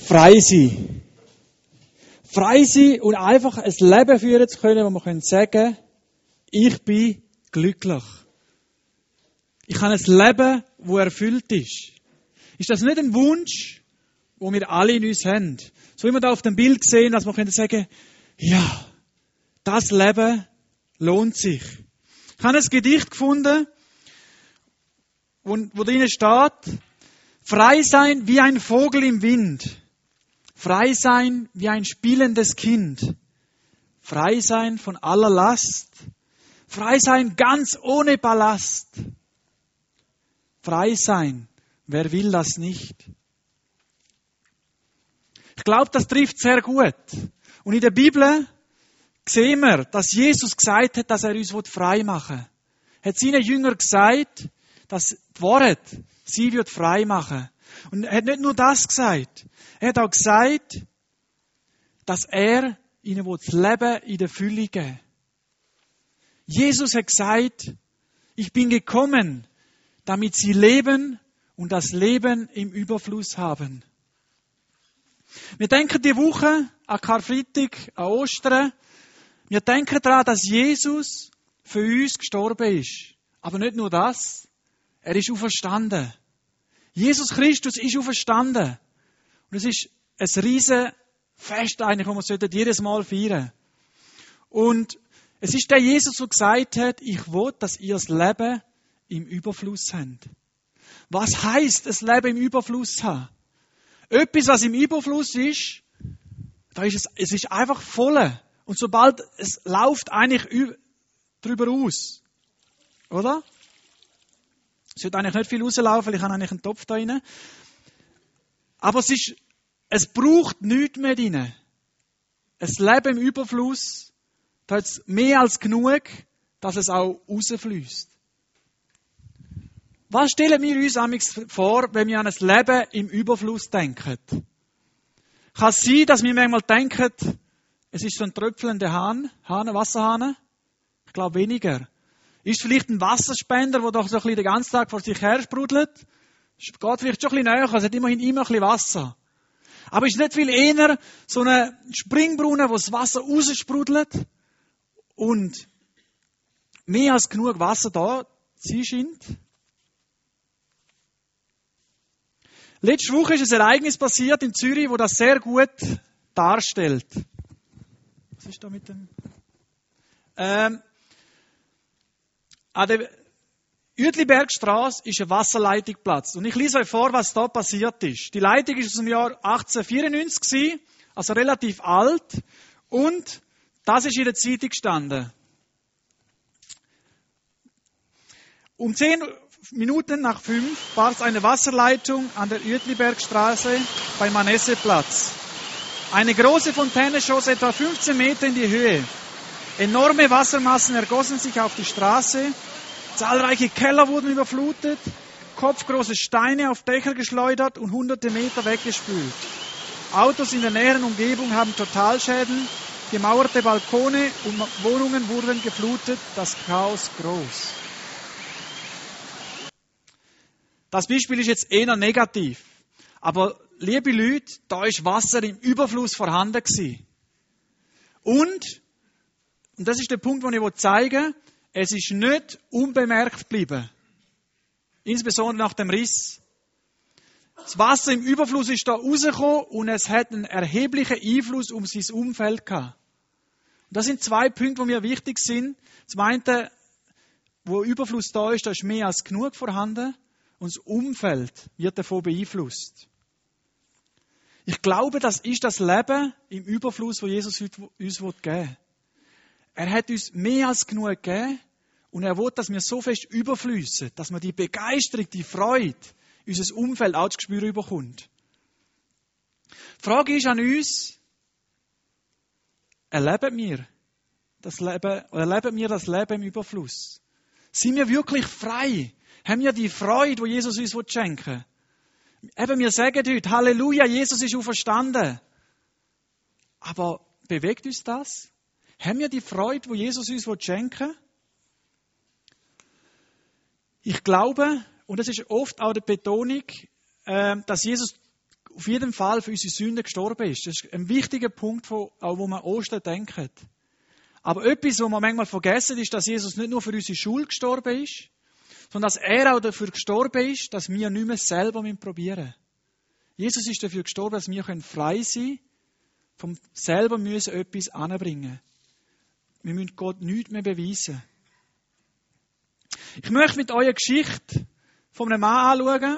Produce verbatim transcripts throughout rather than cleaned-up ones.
Frei sein. Frei sein und einfach ein Leben führen zu können, wo man können sagen, ich bin glücklich. Ich habe ein Leben, das erfüllt ist. Ist das nicht ein Wunsch, den wir alle in uns haben? So wie wir da auf dem Bild sehen, dass wir können sagen, ja, das Leben lohnt sich. Ich habe ein Gedicht gefunden, wo, wo drinnen steht, frei sein wie ein Vogel im Wind. Frei sein wie ein spielendes Kind. Frei sein von aller Last. Frei sein ganz ohne Ballast. Frei sein, wer will das nicht? Ich glaube, das trifft sehr gut. Und in der Bibel sehen wir, dass Jesus gesagt hat, dass er uns frei machen will. Er hat seinen Jüngern gesagt, dass die Wahrheit sie wird frei machen. Und er hat nicht nur das gesagt. Er hat auch gesagt, dass er ihnen das Leben in der Fülle geben will. Jesus hat gesagt, ich bin gekommen, damit sie leben und das Leben im Überfluss haben. Wir denken die Woche an Karfreitag, an Ostern. Wir denken daran, dass Jesus für uns gestorben ist. Aber nicht nur das, er ist auferstanden. Jesus Christus ist auferstanden. Und es ist ein riesen Fest eigentlich, das wir jedes Mal feiern. Und es ist der Jesus, der gesagt hat, ich will, dass ihr das Leben im Überfluss habt. Was heisst, ein Leben im Überfluss haben? Etwas, was im Überfluss ist, da ist es, es ist einfach voll. Und sobald es läuft eigentlich drüber aus. Oder? Es wird eigentlich nicht viel rauslaufen, weil ich habe eigentlich einen Topf da rein. Aber es ist, es braucht nichts mehr drin. Ein Leben im Überfluss, da hat es mehr als genug, dass es auch rausfließt. Was stellen wir uns amigs vor, wenn wir an ein Leben im Überfluss denken? Kann es sein, dass wir manchmal denken, es ist so ein tröpfelnder Hahn, Hahn, Wasserhahn? Ich glaube weniger. Ist vielleicht ein Wasserspender, der doch so ein bisschen den ganzen Tag vor sich her sprudelt? Geht vielleicht schon ein bisschen näher, es hat immerhin immer ein bisschen Wasser. Aber ist nicht viel eher so ein Springbrunnen, wo das Wasser raussprudelt und mehr als genug Wasser da sein scheint? Letzte Woche ist ein Ereignis passiert in Zürich, wo das sehr gut darstellt. Was ist da mit dem? Ähm, an der Uetlibergstrasse ist eine Wasserleitung geplatzt. Und ich lese euch vor, was da passiert ist. Die Leitung ist aus dem Jahr achtzehnhundertvierundneunzig, also relativ alt. Und das ist in der Zeitung gestanden. Um zehn Minuten nach fünf war es eine Wasserleitung an der Uetlibergstraße beim Manesseplatz. Eine große Fontäne schoss etwa fünfzehn Meter in die Höhe. Enorme Wassermassen ergossen sich auf die Straße. Zahlreiche Keller wurden überflutet, kopfgroße Steine auf Dächer geschleudert und hunderte Meter weggespült. Autos in der näheren Umgebung haben Totalschäden, gemauerte Balkone und Wohnungen wurden geflutet, das Chaos groß. Das Beispiel ist jetzt eher negativ. Aber, liebe Leute, da ist Wasser im Überfluss vorhanden gewesen. Und, und das ist der Punkt, den ich zeigen will, es ist nicht unbemerkt geblieben. Insbesondere nach dem Riss. Das Wasser im Überfluss ist da rausgekommen und es hat einen erheblichen Einfluss um sein Umfeld gehabt. Und das sind zwei Punkte, die mir wichtig sind. Zum einen, wo Überfluss da ist, da ist mehr als genug vorhanden. Und das Umfeld wird davon beeinflusst. Ich glaube, das ist das Leben im Überfluss, das Jesus uns geben will. Er hat uns mehr als genug gegeben und er will, dass wir so fest überfließen, dass wir die Begeisterung, die Freude, unser Umfeld auch zu spüren bekommt. Die Frage ist an uns, erleben wir das Leben, erleben wir das Leben im Überfluss? Sind wir wirklich frei? Haben wir die Freude, die Jesus uns schenken will? Eben, wir sagen heute, Halleluja, Jesus ist auferstanden. Aber bewegt uns das? Haben wir die Freude, die Jesus uns schenken will? Ich glaube, und das ist oft auch die Betonung, dass Jesus auf jeden Fall für unsere Sünden gestorben ist. Das ist ein wichtiger Punkt, wo, auch wo man an Ostern denkt. Aber etwas, was man manchmal vergessen, ist, dass Jesus nicht nur für unsere Schuld gestorben ist, sondern dass er auch dafür gestorben ist, dass wir nicht mehr selber probieren müssen. Jesus ist dafür gestorben, dass wir frei sein können, vom selber müssen etwas anbringen. Wir müssen Gott nichts mehr beweisen. Ich möchte mit euch eine Geschichte von einem Mann anschauen.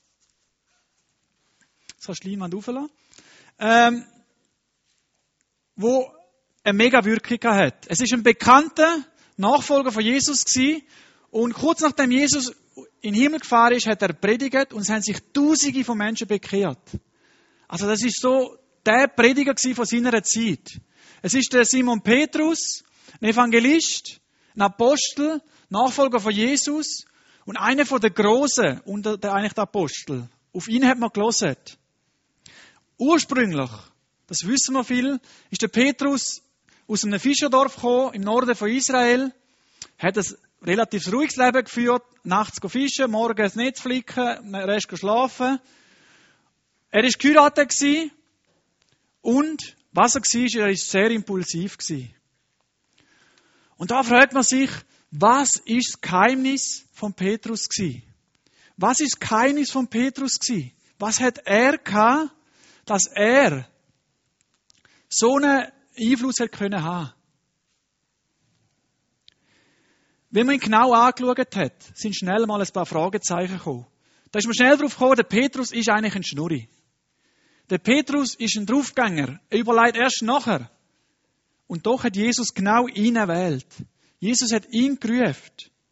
Das kannst du die Leinwand rauflassen. Ähm, wo eine mega Wirkung hat. Es ist ein bekannter Nachfolger von Jesus gewesen. Und kurz nachdem Jesus in den Himmel gefahren ist, hat er predigt und es haben sich Tausende von Menschen bekehrt. Also das ist so der Prediger von seiner Zeit. Es ist der Simon Petrus, ein Evangelist, ein Apostel, Nachfolger von Jesus und einer der Großen unter der eigentlich der Apostel. Auf ihn hat man gehört. Ursprünglich, das wissen wir viel, ist der Petrus aus einem Fischerdorf gekommen, im Norden von Israel, hat ein relativ ruhiges Leben geführt, nachts fischen, morgens das Netz flicken, den Rest schlafen. Er war geheiratet und was er war, er war sehr impulsiv. Und da fragt man sich, was ist das Geheimnis von Petrus gewesen? Was ist das Geheimnis von Petrus gewesen? Was hat er gehabt, dass er so einen Einfluss hat können haben? Wenn man ihn genau angeschaut hat, sind schnell mal ein paar Fragezeichen gekommen. Da ist man schnell drauf gekommen, der Petrus ist eigentlich ein Schnurri. Der Petrus ist ein Draufgänger. Er überlegt erst nachher. Und doch hat Jesus genau ihn erwählt. Jesus hat ihn gerufen.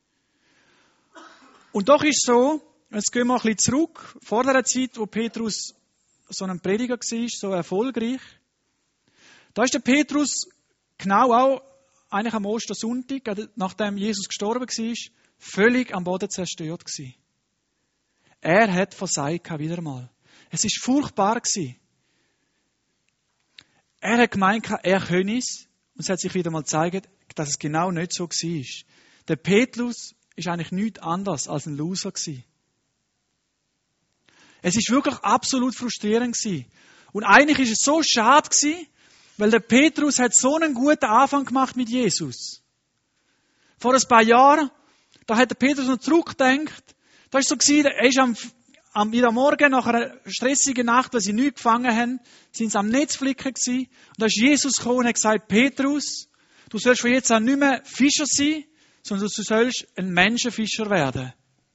Und doch ist so, jetzt gehen wir ein bisschen zurück, vor der Zeit, wo Petrus so ein Prediger war, so erfolgreich. Da ist der Petrus genau auch, eigentlich am Ostersonntag, nachdem Jesus gestorben war, völlig am Boden zerstört gewesen. Er hat versagt wieder mal. Es war furchtbar gewesen. Er hat gemeint, er könne es. Und es hat sich wieder mal gezeigt, dass es genau nicht so war. Der Petrus ist eigentlich nichts anderes als ein Loser gewesen. Es ist wirklich absolut frustrierend gewesen. Und eigentlich ist es so schade gewesen, weil der Petrus hat so einen guten Anfang gemacht mit Jesus. Vor ein paar Jahren, da hat der Petrus noch zurückgedacht, da ist so gewesen, er ist am, am, wieder Morgen nach einer stressigen Nacht, weil sie nichts gefangen haben, sind sie am Netzflicken gewesen. Und da ist Jesus gekommen und hat gesagt, Petrus, du sollst von jetzt an nicht mehr Fischer sein, sondern du sollst ein Menschenfischer werden.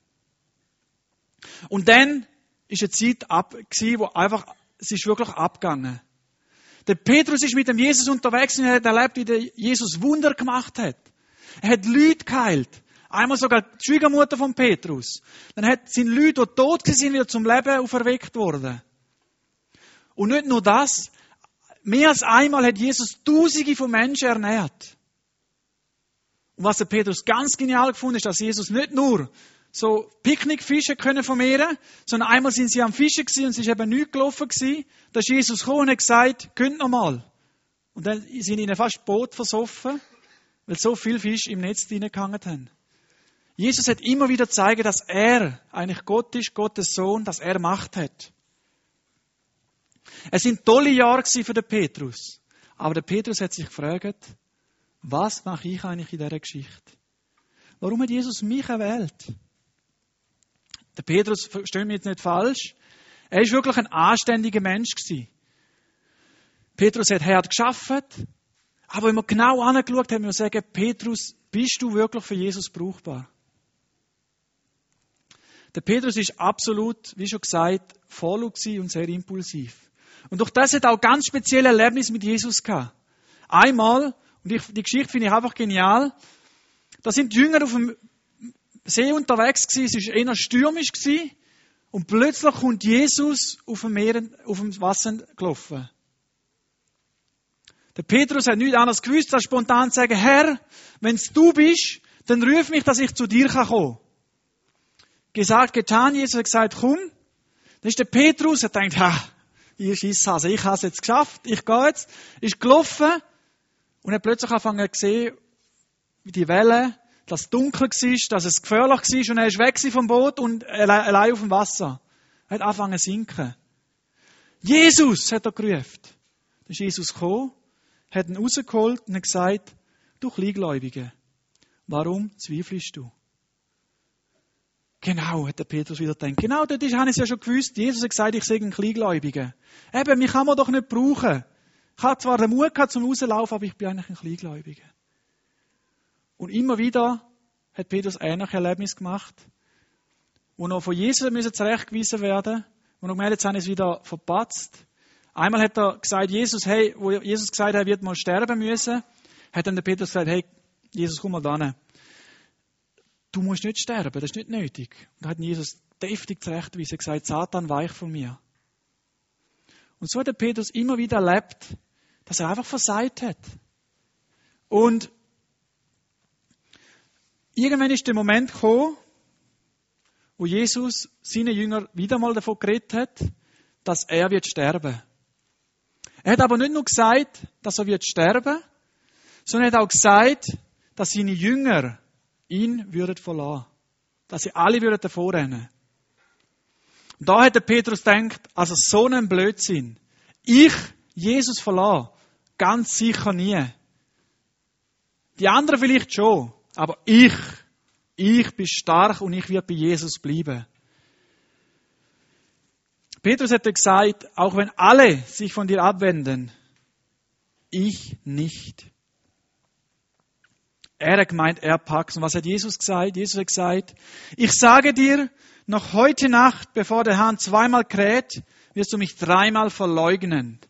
Und dann ist eine Zeit ab, gewesen, wo einfach, es ist wirklich abgegangen. Der Petrus ist mit dem Jesus unterwegs und er hat erlebt, wie der Jesus Wunder gemacht hat. Er hat Leute geheilt. Einmal sogar die Schwiegermutter von Petrus. Dann hat, sind Leute, die tot sind, wieder zum Leben auferweckt worden. Und nicht nur das. Mehr als einmal hat Jesus Tausende von Menschen ernährt. Und was der Petrus ganz genial gefunden ist, dass Jesus nicht nur so Picknickfische können vermehren, sondern einmal sind sie am Fischen gewesen und es ist eben nichts gelaufen gewesen. Da ist Jesus gekommen und hat gesagt, könnt noch mal. Und dann sind ihnen fast das Boot versoffen, weil so viele Fische im Netz reingehangen haben. Jesus hat immer wieder gezeigt, dass er eigentlich Gott ist, Gottes Sohn, dass er Macht hat. Es sind tolle Jahre für den Petrus. Aber der Petrus hat sich gefragt, was mache ich eigentlich in dieser Geschichte? Warum hat Jesus mich erwählt? Der Petrus, versteht mich jetzt nicht falsch, er ist wirklich ein anständiger Mensch gewesen. Petrus hat hart gearbeitet, aber wenn wir genau angeschaut haben, wir sagen, Petrus, bist du wirklich für Jesus brauchbar? Der Petrus ist absolut, wie schon gesagt, voll und sehr impulsiv. Und durch das hat er auch ganz spezielle Erlebnisse mit Jesus gehabt. Einmal, und ich, die Geschichte finde ich einfach genial, da sind die Jünger auf dem See unterwegs gewesen, es war eher stürmisch gewesen, und plötzlich kommt Jesus auf dem Meer, auf dem Wasser gelaufen. Der Petrus hat nichts anderes gewusst, als spontan zu sagen, Herr, wenn es du bist, dann ruf mich, dass ich zu dir kommen kann. Gesagt, getan, Jesus hat gesagt, komm. Dann ist der Petrus, er denkt, ha, ihr Schisshase, ich habe es jetzt geschafft, ich gehe jetzt, ist gelaufen, und hat plötzlich angefangen zu sehen, wie die Wellen, dass es dunkel war, dass es gefährlich war, und er ist weg vom Boot und allein auf dem Wasser. Er hat angefangen zu sinken. Jesus, hat er gerufen. Dann ist Jesus gekommen, hat ihn rausgeholt und hat gesagt, du Kleingläubige, warum zweifelst du? Genau, hat der Petrus wieder gedacht. Genau, dort ist, habe ich es ja schon gewusst. Jesus hat gesagt, ich sei ein Kleingläubiger. Eben, mich kann man doch nicht brauchen. Ich habe zwar den Mut gehabt zum Rauslaufen, aber ich bin eigentlich ein Kleingläubiger. Und immer wieder hat Petrus ähnliche Erlebnis gemacht, wo noch von Jesus müssen zurechtgewiesen werden, wo noch gemerkt, jetzt haben sie es wieder verpatzt. Einmal hat er gesagt, Jesus, hey, wo Jesus gesagt hat, er wird mal sterben müssen, hat dann der Petrus gesagt, hey, Jesus, komm mal da hin. Du musst nicht sterben, das ist nicht nötig. Und da hat Jesus deftig zurechtgewiesen und gesagt, Satan, weich von mir. Und so hat der Petrus immer wieder erlebt, dass er einfach versagt hat. Und irgendwann ist der Moment gekommen, wo Jesus seinen Jüngern wieder mal davon geredet hat, dass er wird sterben. Er hat aber nicht nur gesagt, dass er wird sterben, sondern er hat auch gesagt, dass seine Jünger ihn würden verlassen. Dass sie alle würden davor rennen. Und da hat der Petrus gedacht, also so ein Blödsinn. Ich, Jesus verlassen, ganz sicher nie. Die anderen vielleicht schon, aber ich, ich bin stark und ich werde bei Jesus bleiben. Petrus hat gesagt, auch wenn alle sich von dir abwenden, ich nicht. Er hat gemeint, er packt. Und was hat Jesus gesagt? Jesus hat gesagt, ich sage dir, noch heute Nacht, bevor der Hahn zweimal kräht, wirst du mich dreimal verleugnen.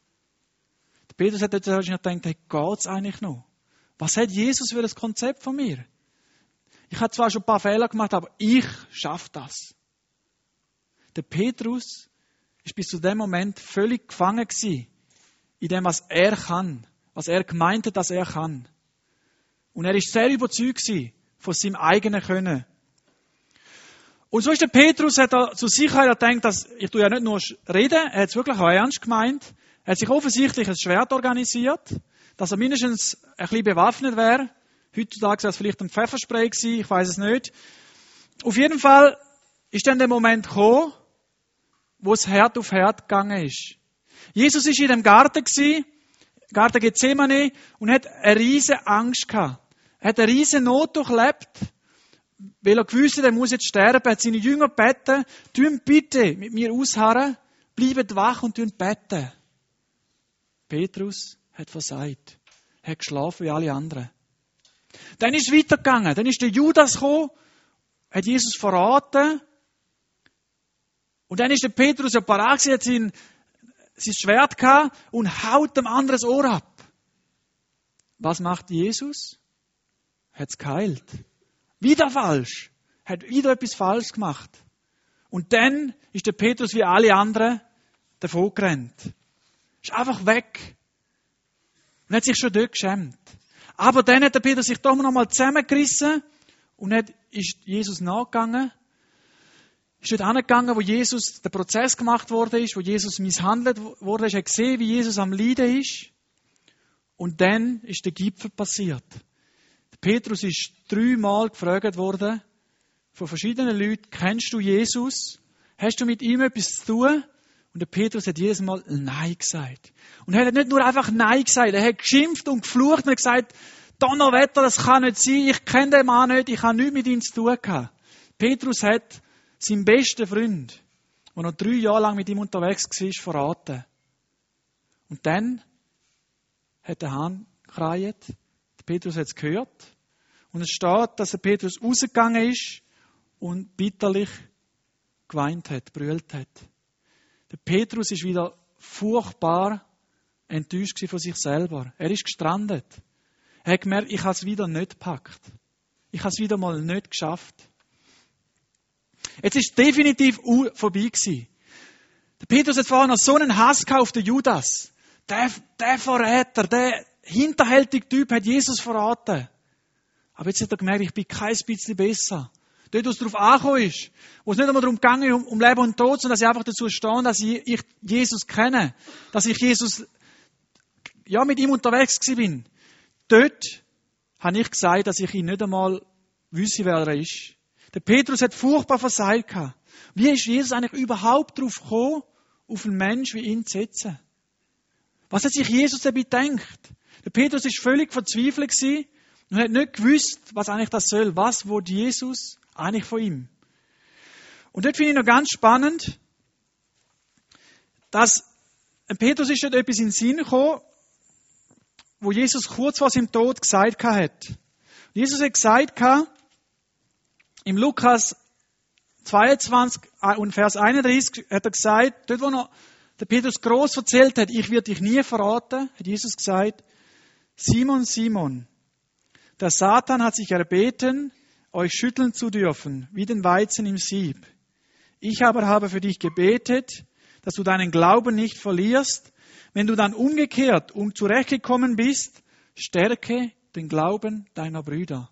Der Petrus hat jetzt wahrscheinlich gedacht, hey, geht's eigentlich noch? Was hat Jesus für das Konzept von mir? Ich habe zwar schon ein paar Fehler gemacht, aber ich schaffe das. Der Petrus ist bis zu dem Moment völlig gefangen gewesen in dem, was er kann, was er gemeint hat, dass er kann. Und er ist sehr überzeugt von seinem eigenen Können. Und so ist der Petrus, hat er zur Sicherheit gedacht, dass, ich tue ja nicht nur reden, er hat es wirklich auch ernst gemeint. Er hat sich offensichtlich ein Schwert organisiert, dass er mindestens ein bisschen bewaffnet wäre. Heutzutage war es vielleicht ein Pfefferspray gewesen, ich weiß es nicht. Auf jeden Fall ist dann der Moment gekommen, wo es Herd auf Herd gegangen ist. Jesus ist in dem Garten gewesen, Garten Gethsemane, und hat eine riesige Angst gehabt. Er hat eine riesige Not durchlebt, weil er gewusst hat, er muss jetzt sterben. Er hat seine Jünger gebeten, tun bitte mit mir ausharren, bleibt wach und tun beten. Petrus hat versagt. Er hat geschlafen wie alle anderen. Dann ist es weitergegangen. Dann ist der Judas gekommen, hat Jesus verraten. Und dann ist der Petrus ja parat gewesen, hat sein, sein Schwert gehabt und haut dem anderen das Ohr ab. Was macht Jesus? Hat es geheilt. Wieder falsch. Hat wieder etwas falsch gemacht. Und dann ist der Petrus wie alle anderen davon gerannt. Ist einfach weg. Und hat sich schon dort geschämt. Aber dann hat der Petrus sich doch noch mal zusammengerissen und hat, ist Jesus nachgegangen. Ist dort angegangen, wo Jesus der Prozess gemacht worden ist, wo Jesus misshandelt worden ist. Er hat gesehen, wie Jesus am Leiden ist. Und dann ist der Gipfel passiert. Petrus ist dreimal gefragt worden von verschiedenen Leuten, kennst du Jesus? Hast du mit ihm etwas zu tun? Und der Petrus hat jedes Mal Nein gesagt. Und er hat nicht nur einfach Nein gesagt, er hat geschimpft und geflucht und hat gesagt, Donnerwetter, das kann nicht sein, ich kenne den Mann nicht, ich habe nichts mit ihm zu tun gehabt. Petrus hat seinen besten Freund, der noch drei Jahre lang mit ihm unterwegs war, verraten. Und dann hat der Hahn gekräht. Petrus hat es gehört. Und es steht, dass der Petrus rausgegangen ist und bitterlich geweint hat, brüllt hat. Der Petrus ist wieder furchtbar enttäuscht von sich selber. Er ist gestrandet. Er hat gemerkt, ich habe es wieder nicht gepackt. Ich habe es wieder mal nicht geschafft. Jetzt ist es definitiv vorbei gewesen. Der Petrus hat vorher noch so einen Hass gehabt auf den Judas. Der, der Verräter, der hinterhältige Typ hat Jesus verraten. Aber jetzt hat er gemerkt, ich bin kein bisschen besser. Dort, wo es darauf angekommen ist, wo es nicht einmal darum gegangen ist, um, um Leben und Tod, sondern dass ich einfach dazu stehe, dass ich, ich Jesus kenne. Dass ich Jesus, ja, mit ihm unterwegs gewesen bin. Dort habe ich gesagt, dass ich ihn nicht einmal wüsste, wer er ist. Der Petrus hat furchtbar versagt gehabt. Wie ist Jesus eigentlich überhaupt darauf gekommen, auf einen Menschen wie ihn zu setzen? Was hat sich Jesus dabei gedacht? Der Petrus ist völlig verzweifelt gewesen und hat nicht gewusst, was eigentlich das soll. Was will Jesus eigentlich von ihm? Und dort finde ich noch ganz spannend, dass Petrus ist dort etwas in den Sinn gekommen, wo Jesus kurz vor seinem Tod gesagt hat. Jesus hat gesagt, im Lukas zweiundzwanzig und Vers einunddreißig hat er gesagt, dort wo noch der Petrus groß erzählt hat, ich werde dich nie verraten, hat Jesus gesagt, Simon, Simon, der Satan hat sich erbeten, euch schütteln zu dürfen, wie den Weizen im Sieb. Ich aber habe für dich gebetet, dass du deinen Glauben nicht verlierst. Wenn du dann umgekehrt und zurechtgekommen bist, stärke den Glauben deiner Brüder.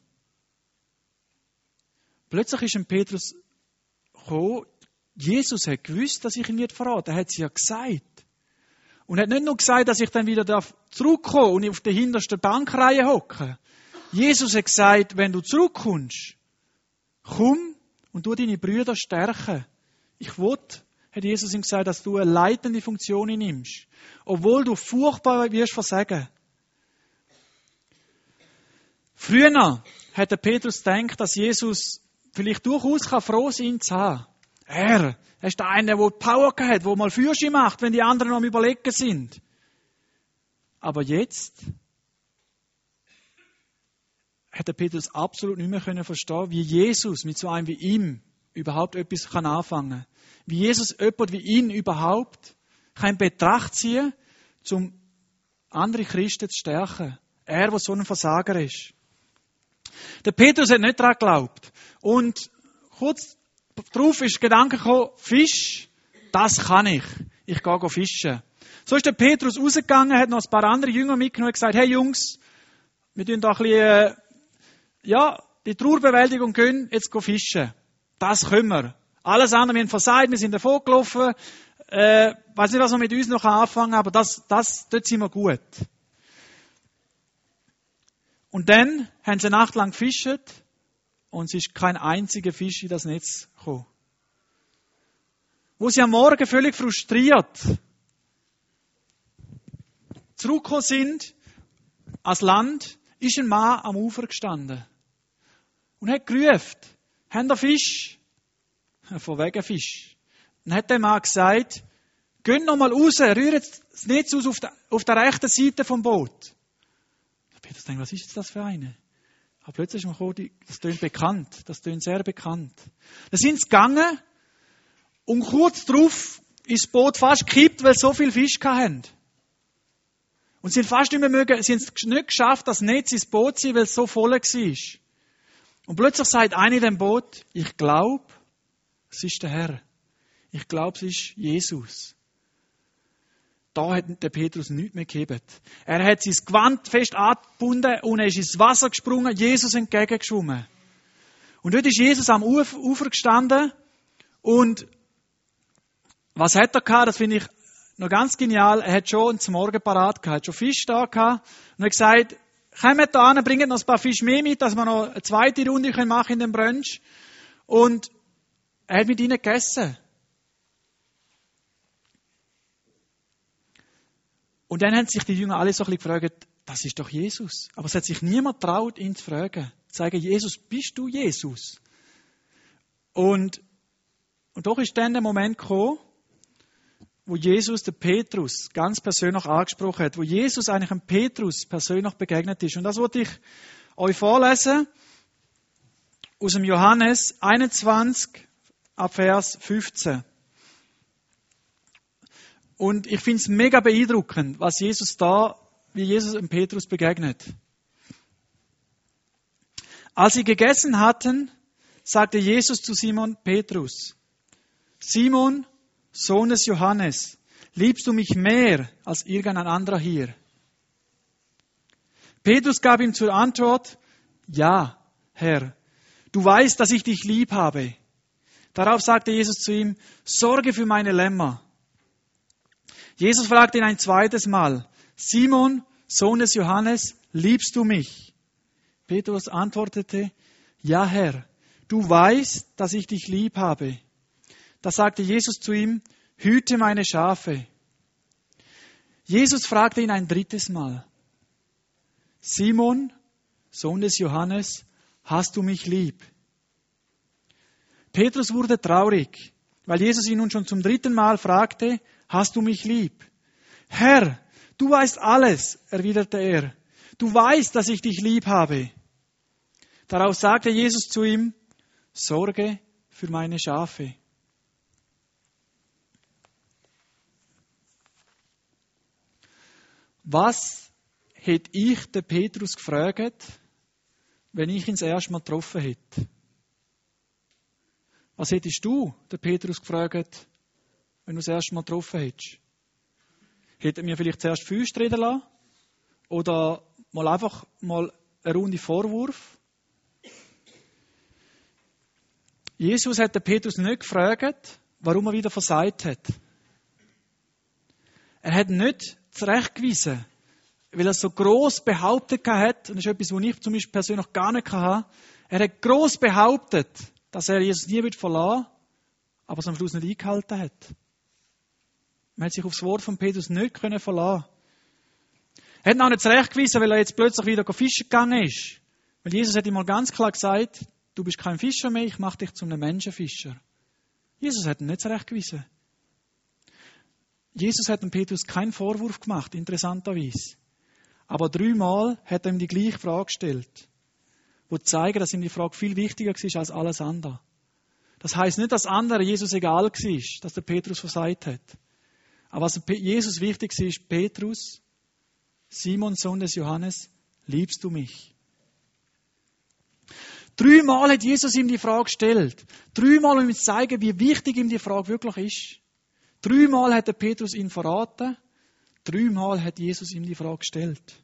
Plötzlich ist ein Petrus gekommen, Jesus hat gewusst, dass ich ihn nicht verrate. Er hat es ja gesagt. Und er hat nicht nur gesagt, dass ich dann wieder zurückkomme und auf der hintersten Bankreihe hocke. Jesus hat gesagt, wenn du zurückkommst, komm und tu deine Brüder stärken. Ich will, hat Jesus ihm gesagt, dass du eine leitende Funktion nimmst. Obwohl du furchtbar wirst versagen. Früher hat der Petrus gedacht, dass Jesus vielleicht durchaus froh sein kann, ihn zu haben. Er, er ist der eine, der Power hat, der mal Fürsche macht, wenn die anderen noch am Überlegen sind. Aber jetzt hat der Petrus absolut nicht mehr verstehen, wie Jesus mit so einem wie ihm überhaupt etwas anfangen kann. Wie Jesus jemand wie ihn überhaupt kann in Betracht ziehen, um andere Christen zu stärken. Er, der so ein Versager ist. Der Petrus hat nicht daran geglaubt. Und kurz darauf ist der Gedanke gekommen, Fisch, das kann ich. Ich gehe fischen. So ist der Petrus rausgegangen, hat noch ein paar andere Jünger mitgenommen und gesagt, hey Jungs, wir tun da ein bisschen, ja, die Trauerbewältigung können, jetzt gehen fischen. Das können wir. Alles andere, wir haben versagt, wir sind davon gelaufen. Äh, weiß nicht, was wir mit uns noch anfangen, aber das, das, dort sind wir gut. Und dann haben sie eine Nacht lang gefischt und es ist kein einziger Fisch in das Netz gekommen. Wo sie am Morgen völlig frustriert zurückgekommen sind, ans Land, ist ein Mann am Ufer gestanden und hat gerufen, habt ihr Fisch? Von wegen Fisch. Dann hat der Mann gesagt, geht noch mal raus, rührt das Netz aus auf der, auf der rechten Seite vom Boot. Petrus denkt, was ist jetzt das für eine? Aber plötzlich ist man gekommen, das tönt bekannt, das tönt sehr bekannt. Dann sind sie gegangen und kurz darauf ist das Boot fast gekippt, weil so viel Fisch hatten. Und sie sind fast nicht mehr mögen, sie haben es nicht geschafft, das Netz ins Boot zu ziehen, weil es so voll war. Und plötzlich sagt einer in dem Boot, ich glaube, es ist der Herr. Ich glaube, es ist Jesus. Da hat der Petrus nichts mehr gegeben. Er hat sein Gewand fest angebunden und er ist ins Wasser gesprungen, Jesus entgegengeschwommen. Und dort ist Jesus am Ufer gestanden und was hat er gehabt? Das finde ich noch ganz genial. Er hat schon zum Morgen parat gehabt, er hat schon Fisch da gehabt und er hat gesagt, kommt da an, bringt noch ein paar Fisch mehr mit, dass wir noch eine zweite Runde machen in dem Brunch. Und er hat mit ihnen gegessen. Und dann haben sich die Jünger alle so ein bisschen gefragt, das ist doch Jesus. Aber es hat sich niemand getraut, ihn zu fragen. Zu sagen, Jesus, bist du Jesus? Und, und doch ist dann der Moment gekommen, wo Jesus den Petrus ganz persönlich angesprochen hat, wo Jesus eigentlich dem Petrus persönlich begegnet ist. Und das wollte ich euch vorlesen aus dem Johannes einundzwanzig, ab Vers fünfzehn. Und ich finde es mega beeindruckend, was Jesus da, wie Jesus dem Petrus begegnet. Als sie gegessen hatten, sagte Jesus zu Simon Petrus, Simon, Sohn des Johannes, liebst du mich mehr als irgendein anderer hier? Petrus gab ihm zur Antwort, ja, Herr, du weißt, dass ich dich lieb habe. Darauf sagte Jesus zu ihm, sorge für meine Lämmer. Jesus fragte ihn ein zweites Mal, Simon, Sohn des Johannes, liebst du mich? Petrus antwortete, ja, Herr, du weißt, dass ich dich lieb habe. Da sagte Jesus zu ihm, hüte meine Schafe. Jesus fragte ihn ein drittes Mal, Simon, Sohn des Johannes, hast du mich lieb? Petrus wurde traurig, weil Jesus ihn nun schon zum dritten Mal fragte, hast du mich lieb? Herr, du weißt alles, erwiderte er. Du weißt, dass ich dich lieb habe. Darauf sagte Jesus zu ihm, sorge für meine Schafe. Was hätte ich den Petrus gefragt, wenn ich ihn das erste Mal getroffen hätte? Was hättest du den Petrus gefragt, wenn du das erste Mal getroffen hättest? Hätte er mir vielleicht zuerst Füße reden lassen? Oder mal einfach mal eine Runde Vorwurf? Jesus hat den Petrus nicht gefragt, warum er wieder versagt hat. Er hat nicht zurechtgewiesen, weil er so gross behauptet hat, und das ist etwas, was ich zum Beispiel persönlich gar nicht hatte. Er hat gross behauptet, dass er Jesus nie wird verlassen, aber es am Schluss nicht eingehalten hat. Man hat sich auf das Wort von Petrus nicht können verlassen. Er hat ihn auch nicht zurechtgewiesen, weil er jetzt plötzlich wieder fischen gegangen ist. Weil Jesus hat ihm mal ganz klar gesagt, du bist kein Fischer mehr, ich mache dich zu einem Menschenfischer. Jesus hat ihn nicht zurechtgewiesen. Jesus hat dem Petrus keinen Vorwurf gemacht, interessanterweise. Aber dreimal hat er ihm die gleiche Frage gestellt, die zeigen, dass ihm die Frage viel wichtiger war als alles andere. Das heisst nicht, dass andere Jesus egal war, dass der Petrus versagt hat. Aber was Jesus wichtig war, ist, Petrus, Simon, Sohn des Johannes, liebst du mich? Dreimal hat Jesus ihm die Frage gestellt. Dreimal, um ihm zu zeigen, wie wichtig ihm die Frage wirklich ist. Dreimal hat der Petrus ihn verraten. Dreimal hat Jesus ihm die Frage gestellt.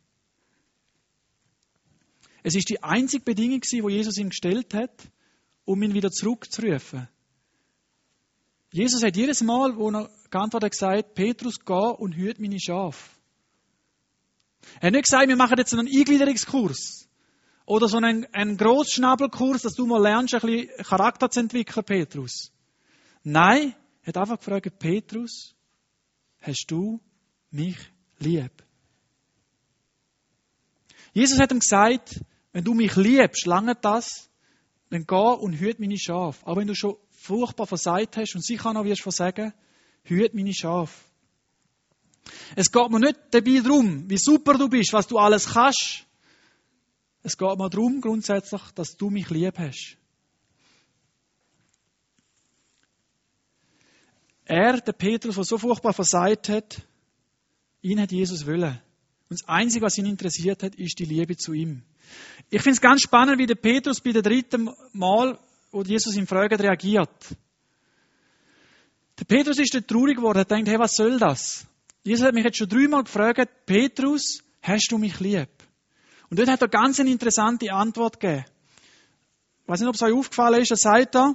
Es ist die einzige Bedingung, die Jesus ihm gestellt hat, um ihn wieder zurückzurufen. Jesus hat jedes Mal, wo er geantwortet hat, gesagt, Petrus, geh und hüte meine Schafe. Er hat nicht gesagt, wir machen jetzt einen Eingliederungskurs. Oder so einen, einen Grossschnabelkurs, dass du mal lernst, ein bisschen Charakter zu entwickeln, Petrus. Nein, er hat einfach gefragt, Petrus, hast du mich lieb? Jesus hat ihm gesagt, wenn du mich liebst, lange das, dann geh und hüte meine Schafe. Aber wenn du schon furchtbar versagt hast und sicher noch wirst versagen, hüte meine Schafe. Es geht mir nicht dabei darum, wie super du bist, was du alles kannst. Es geht mir darum, grundsätzlich, dass du mich lieb hast. Er, der Petrus, der so furchtbar versagt hat, ihn hat Jesus wollen. Und das Einzige, was ihn interessiert hat, ist die Liebe zu ihm. Ich finde es ganz spannend, wie der Petrus bei dem dritten Mal, wo Jesus ihn fragt, reagiert. Der Petrus ist dort traurig geworden, er denkt, hey, was soll das? Jesus hat mich jetzt schon dreimal gefragt, Petrus, hast du mich lieb? Und dort hat er ganz eine interessante Antwort gegeben. Ich weiß nicht, ob es euch aufgefallen ist, er sagt da,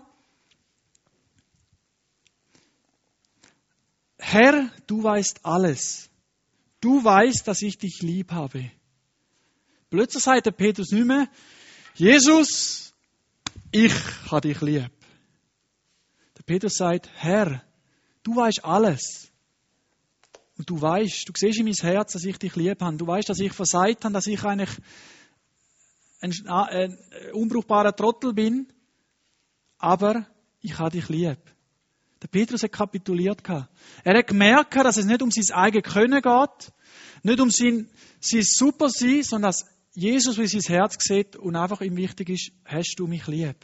Herr, du weißt alles. Du weißt, dass ich dich lieb habe. Plötzlich sagt der Petrus nicht mehr, Jesus, ich habe dich lieb. Der Petrus sagt, Herr, du weißt alles. Und du weißt, du siehst in mein Herz, dass ich dich lieb habe. Du weißt, dass ich versagt habe, dass ich eigentlich ein, ein unbrauchbarer Trottel bin. Aber ich habe dich lieb. Der Petrus hat kapituliert. Er hat gemerkt, dass es nicht um sein eigenes Können geht, nicht um sein, sein Supersein, sondern dass Jesus wie sein Herz sieht und einfach ihm wichtig ist, hast du mich lieb.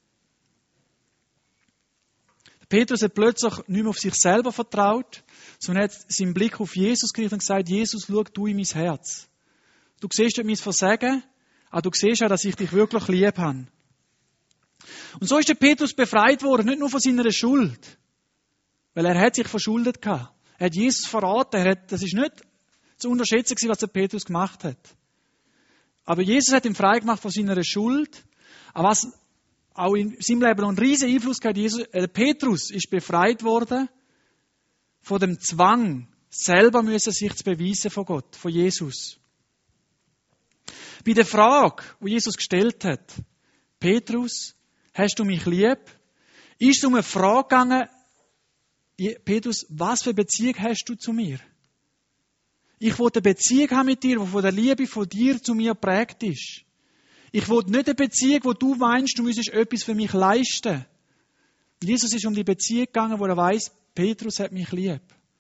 Der Petrus hat plötzlich nicht mehr auf sich selber vertraut, sondern hat seinen Blick auf Jesus gerichtet und gesagt, Jesus, schau du in mein Herz. Du siehst nicht mein Versagen, aber du siehst auch, dass ich dich wirklich lieb habe. Und so ist der Petrus befreit worden, nicht nur von seiner Schuld, weil er hat sich verschuldet gehabt. Er hat Jesus verraten, er hat, das ist nicht zu unterschätzen gewesen, was der Petrus gemacht hat. Aber Jesus hat ihn frei gemacht von seiner Schuld, aber was auch in seinem Leben noch einen riesen Einfluss gehabt, Jesus, äh, Petrus ist befreit worden von dem Zwang, selber müssen sich zu beweisen von Gott, von Jesus. Bei der Frage, die Jesus gestellt hat, Petrus, hast du mich lieb? Ist es um eine Frage gegangen, Petrus, was für eine Beziehung hast du zu mir? Ich will eine Beziehung haben mit dir, die von der Liebe von dir zu mir geprägt ist. Ich will nicht eine Beziehung, wo du meinst, du müsstest etwas für mich leisten. Jesus ist um die Beziehung gegangen, wo er weiss, Petrus hat mich lieb.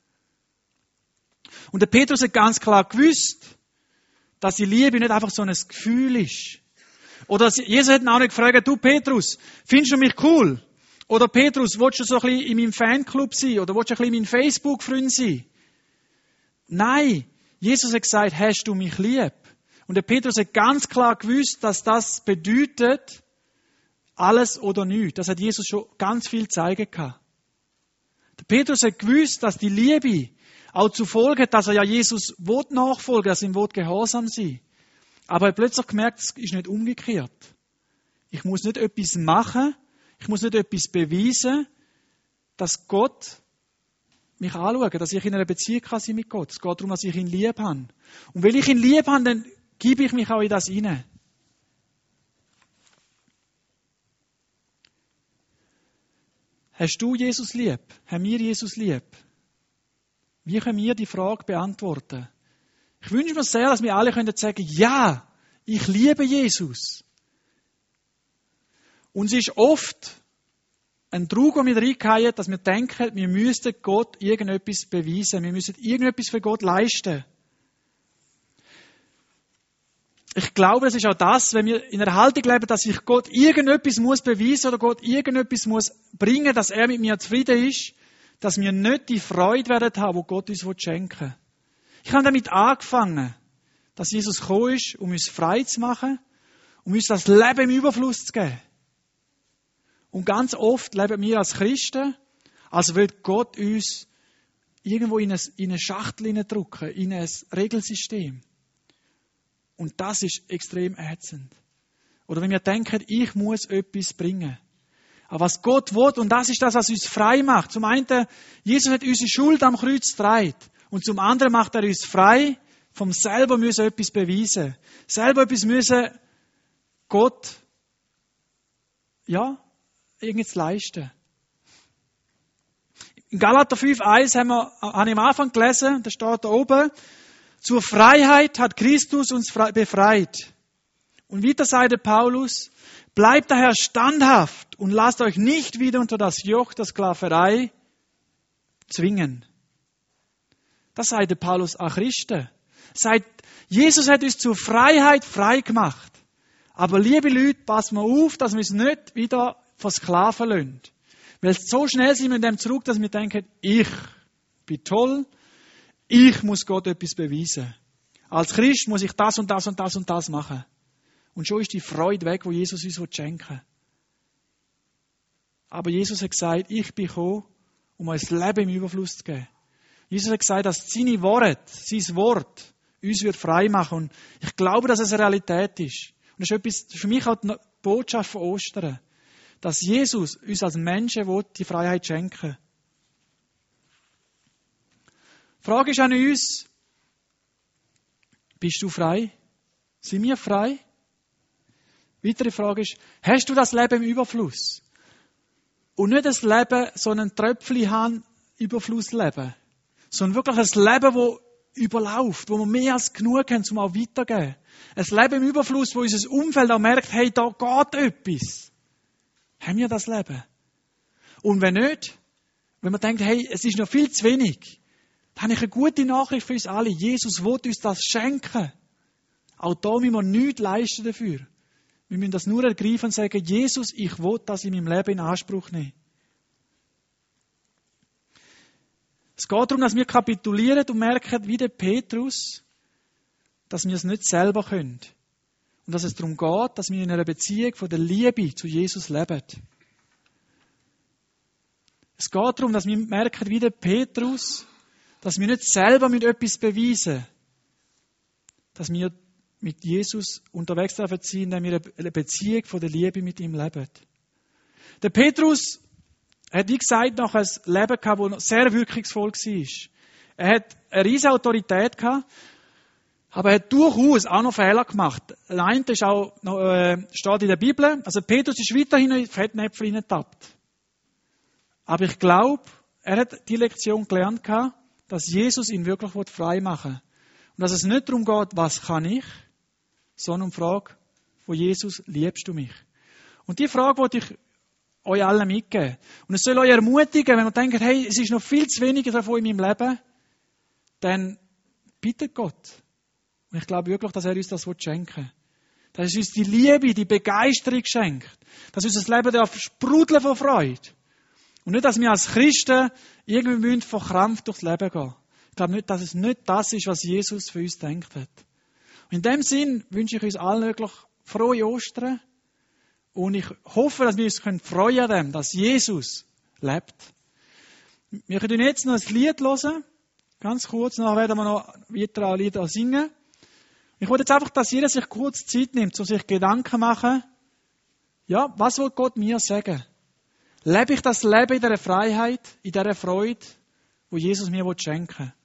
Und der Petrus hat ganz klar gewusst, dass die Liebe nicht einfach so ein Gefühl ist. Oder Jesus hat ihn auch nicht gefragt, du Petrus, findest du mich cool? Oder Petrus, willst du so ein bisschen in meinem Fanclub sein? Oder willst du ein bisschen mein Facebook-Freund sein? Nein, Jesus hat gesagt, hast du mich lieb? Und der Petrus hat ganz klar gewusst, dass das bedeutet, alles oder nichts. Das hat Jesus schon ganz viel zeigen gehabt. Der Petrus hat gewusst, dass die Liebe auch zur Folge hat, dass er ja Jesus will nachfolgen, dass ihm will gehorsam sein. Aber er hat plötzlich gemerkt, es ist nicht umgekehrt. Ich muss nicht etwas machen, ich muss nicht etwas beweisen, dass Gott mich anschaut, dass ich in einer Beziehung kann sein mit Gott. Es geht darum, dass ich ihn lieb habe. Und weil ich ihn lieb habe, dann gebe ich mich auch in das hinein. Hast du Jesus lieb? Haben wir Jesus lieb? Wie können wir die Frage beantworten? Ich wünsche mir sehr, dass wir alle können sagen, ja, ich liebe Jesus. Und es ist oft ein Trug, der wir reingehen, dass wir denken, wir müssten Gott irgendetwas beweisen. Wir müssen irgendetwas für Gott leisten. Ich glaube, es ist auch das, wenn wir in einer Haltung leben, dass ich Gott irgendetwas muss beweisen oder Gott irgendetwas muss bringen, dass er mit mir zufrieden ist, dass wir nicht die Freude werden haben, die Gott uns schenken will. Ich habe damit angefangen, dass Jesus gekommen ist, um uns frei zu machen, um uns das Leben im Überfluss zu geben. Und ganz oft leben wir als Christen, als würde Gott uns irgendwo in eine, in eine Schachtel drücken, in ein Regelsystem. Und das ist extrem ätzend. Oder wenn wir denken, ich muss etwas bringen. Aber was Gott will, und das ist das, was uns frei macht. Zum einen, Jesus hat unsere Schuld am Kreuz getragen. Und zum anderen macht er uns frei, vom selber müssen etwas beweisen. Selber etwas müssen Gott, ja, irgendwas leisten. In Galater fünf eins haben wir, habe ich am Anfang gelesen, da steht da oben, zur Freiheit hat Christus uns befreit. Und weiter sagt Paulus, bleibt daher standhaft und lasst euch nicht wieder unter das Joch der Sklaverei zwingen. Das sagt Paulus an Christen. Sagt, Jesus hat uns zur Freiheit frei gemacht. Aber liebe Leute, passen wir auf, dass wir uns nicht wieder versklaven lassen. Weil so schnell sind wir in dem zurück, dass wir denken, ich bin toll, ich muss Gott etwas beweisen. Als Christ muss ich das und das und das und das machen. Und schon ist die Freude weg, wo Jesus uns schenken will. Aber Jesus hat gesagt, ich bin gekommen, um uns das Leben im Überfluss zu geben. Jesus hat gesagt, dass seine Worte, sein Wort, uns wird frei machen. Und ich glaube, dass es eine Realität ist. Und das ist etwas, für mich auch die Botschaft von Ostern. Dass Jesus uns als Menschen will, die Freiheit schenken. Die Frage ist an uns, bist du frei? Sind wir frei? Weitere Frage ist, hast du das Leben im Überfluss? Und nicht das Leben, so ein Tröpfchen Überfluss leben, sondern wirklich ein Leben, das überläuft, wo wir mehr als genug haben, um auch weiterzugeben. Ein Leben im Überfluss, wo unser Umfeld auch merkt, hey, da geht etwas. Haben wir das Leben? Und wenn nicht, wenn man denkt, hey, es ist noch viel zu wenig, dann habe ich eine gute Nachricht für uns alle. Jesus will uns das schenken. Auch da müssen wir nichts leisten dafür. Wir müssen das nur ergreifen und sagen, Jesus, ich will das in meinem Leben in Anspruch nehmen. Es geht darum, dass wir kapitulieren und merken, wie der Petrus, dass wir es nicht selber können. Und dass es darum geht, dass wir in einer Beziehung von der Liebe zu Jesus leben. Es geht darum, dass wir merken, wie der Petrus, dass wir nicht selber mit etwas beweisen, dass wir mit Jesus unterwegs sein dürfen, indem wir eine Beziehung von der Liebe mit ihm leben. Der Petrus hat, wie gesagt, noch ein Leben gehabt, das sehr wirkungsvoll war. Er hat eine riesige Autorität gehabt, aber er hat durchaus auch noch Fehler gemacht. Der eine ist auch noch, äh, steht in der Bibel, also Petrus ist weiterhin in Fettnäpfel hineingetappt. Aber ich glaube, er hat die Lektion gelernt, dass Jesus ihn wirklich frei machen will. Und dass es nicht darum geht, was kann ich, sondern um die Frage von Jesus, liebst du mich? Und die Frage wollte ich euch allen mitgeben. Und es soll euch ermutigen, wenn man denkt, hey, es ist noch viel zu wenig davon in meinem Leben, dann bittet Gott. Und ich glaube wirklich, dass er uns das schenken will. Dass er uns die Liebe, die Begeisterung schenkt. Dass unser Leben darf sprudeln von Freude. Und nicht, dass wir als Christen irgendwie verkrampft durchs Leben gehen. Ich glaube nicht, dass es nicht das ist, was Jesus für uns gedacht hat. Und in dem Sinn wünsche ich uns allen wirklich frohe Ostern. Und ich hoffe, dass wir uns freuen an dem, dass Jesus lebt. Wir können jetzt noch ein Lied hören. Ganz kurz, nachher werden wir noch weitere Lieder singen. Ich wollte jetzt einfach, dass jeder sich kurz Zeit nimmt, um sich Gedanken zu machen. Ja, was will Gott mir sagen? Lebe ich das Leben in dieser Freiheit, in dieser Freude, wo Jesus mir schenken will?